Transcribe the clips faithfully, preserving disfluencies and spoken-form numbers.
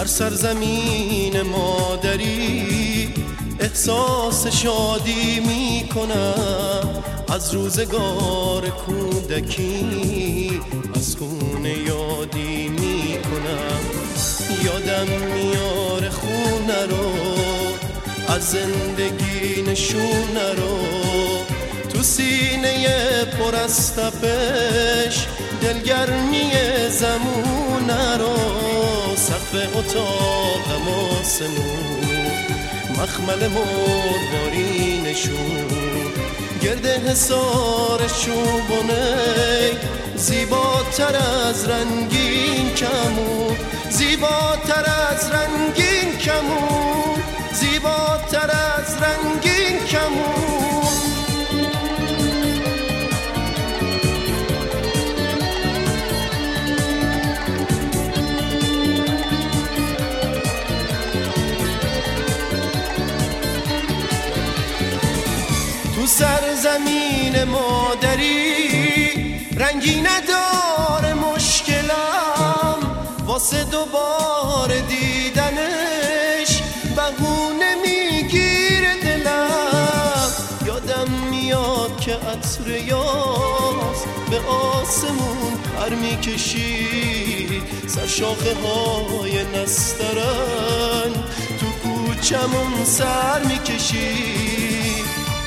در سرزمین مادری احساس شادی می کنم، از روزگار کودکی از خونه یادی می کنم. یادم میاره خونه رو، از زندگی نشونه رو، تو سینه پر از تپش دلگرمی زمونه رو. سقف اتاقم آسمون، مخمل مروارینشون، گرد حصار چوبونه زیباتر از رنگین کمون، زیباتر از رنگین کمون، زیباتر از رنگین کمون. تو سرزمین مادری رنگی نداره مشکلم، واسه دوباره دیدنش بهونه میگیره دلم. یادم میاد که عطر یاس به آسمون پر میکشید، سر شاخه های نسترن تو کوچمون سر میکشید.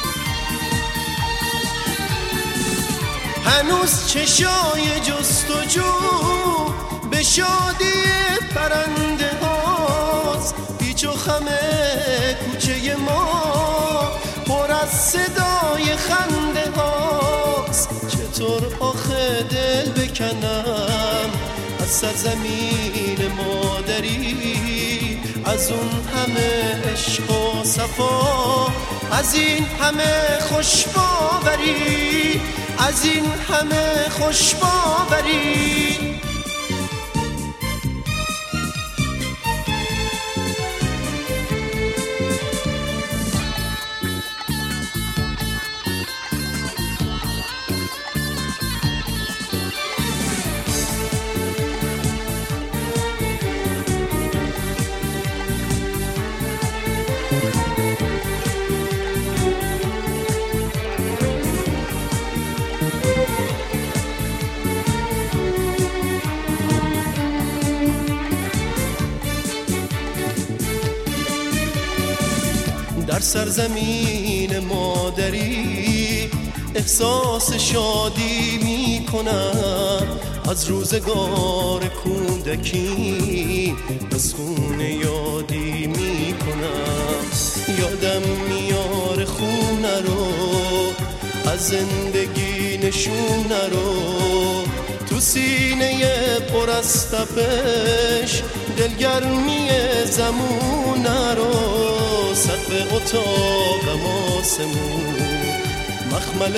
هنوز چشای جستجو به شادی پرنده هاست، پیچ و خم کوچه ما پر از صدای خنده هاست. چطور آخه دل بکنم از سرزمین مادری، از اون همه عشق و صفا، از این همه خوش باوری، از این همه خوش باوری. در سرزمین مادری احساس شادی می کنم، از روزگار کودکی از خونه یادی می کنم. یادم میاره خونه رو، از زندگی نشونه رو، تو سینه پر از تپش دلگرمی زمونه رو. سقف اتاقم آسمون، مخمل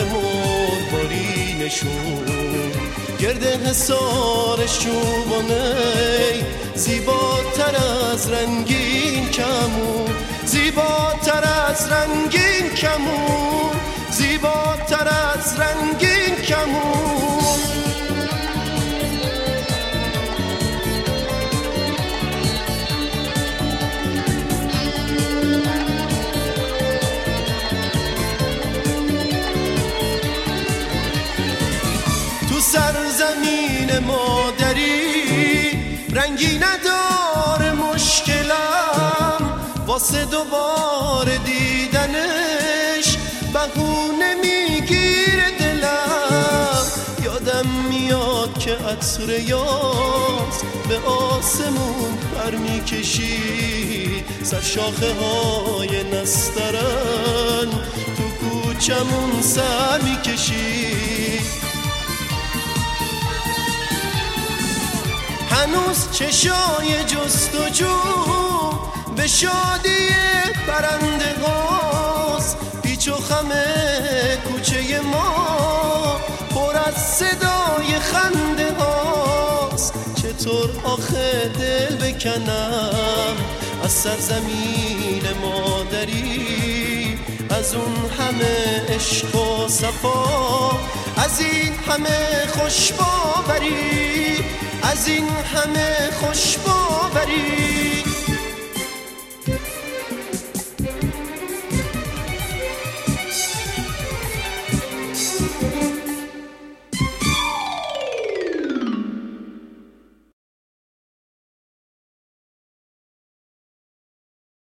مروارینشون، گرد حصار چوبونه زیباتر از رنگین کمون، زیباتر از رنگین کمون، زیباتر از رنگین کمون. سرزمین مادری رنگی نداره مشکلم، واسه دوباره دیدنش بهونه میگیره دلم. یادم میاد که عطر یاس به آسمون پر میکشید، سر شاخه های نسترن تو کوچمون سر میکشید. هنوز چشای جستجو به شادی پرنده هاست، پیچ و خم کوچه ما پر از صدای خنده هاست. چطور آخه دل بکنم از سرزمین مادری، از اون همه عشق و صفا، از این همه خوش باوری، از این همه خوش باوری